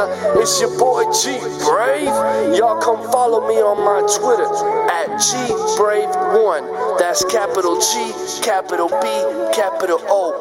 down. It's your boy G Brave. Y'all come follow me on my Twitter at GBrave1. That's capital G, capital B, capital O.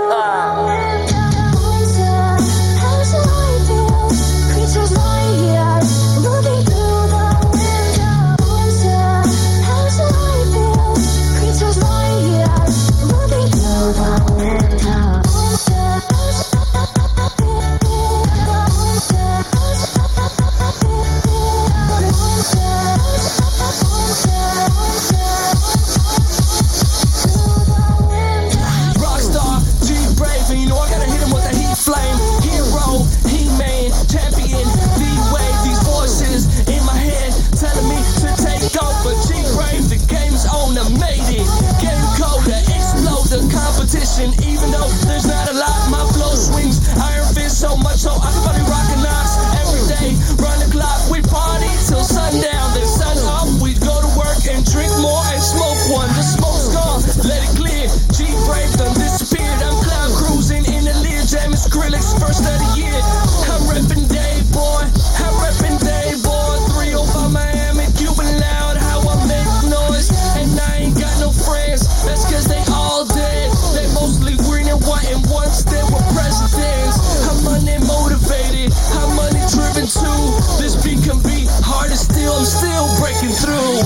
Even though there's not a lot, my flow swings iron fist so much so I can probably rock a Knox every day. Run the clock, we party till sundown, then sun up. We go to work and drink more and smoke one. The smoke's gone, let it clear. G Brave done disappeared. I'm cloud cruising in the Lear Jam Skrillex first of the year. I'm reppin' Day Boy, I'm reppin' Day Boy. 305 Miami, Cuban loud, how I make noise. And I ain't got no friends, that's cause they all dead. They mostly green and white, and once they were presidents. I'm money motivated, I'm money driven too. This beat can be hard and still, I'm still breaking through.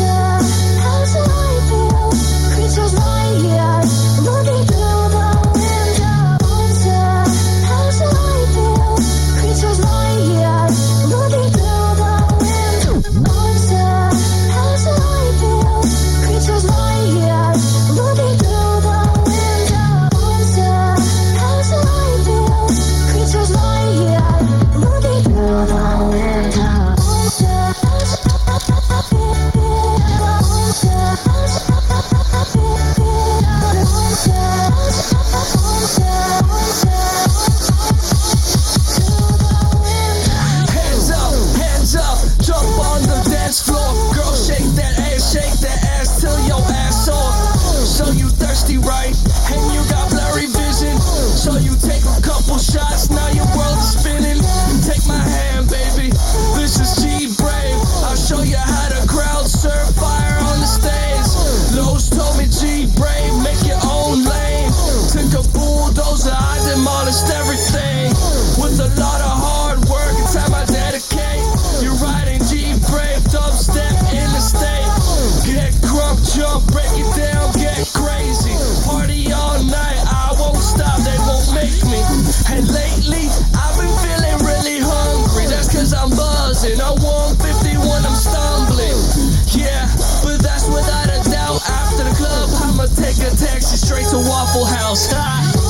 Right, and you got blurry vision, so you take a couple shots, now your world is spinning. Take my hand, baby, this is G Brave. I'll show you how the crowd serve fire on the stage. Lowe's told me G Brave, make your own lane. Took a bulldozer, I demolished everything. With a lot of hard work and time I dedicate. You're riding G Brave, dubstep in the state. Get crunk, jump, break it down, get crazy. Party all night, I won't stop, they won't make me. And lately, I've been feeling really hungry. That's cause I'm buzzing, I want 51, I'm stumbling. Yeah, but that's without a doubt. After the club, I'ma take a taxi straight to Waffle House.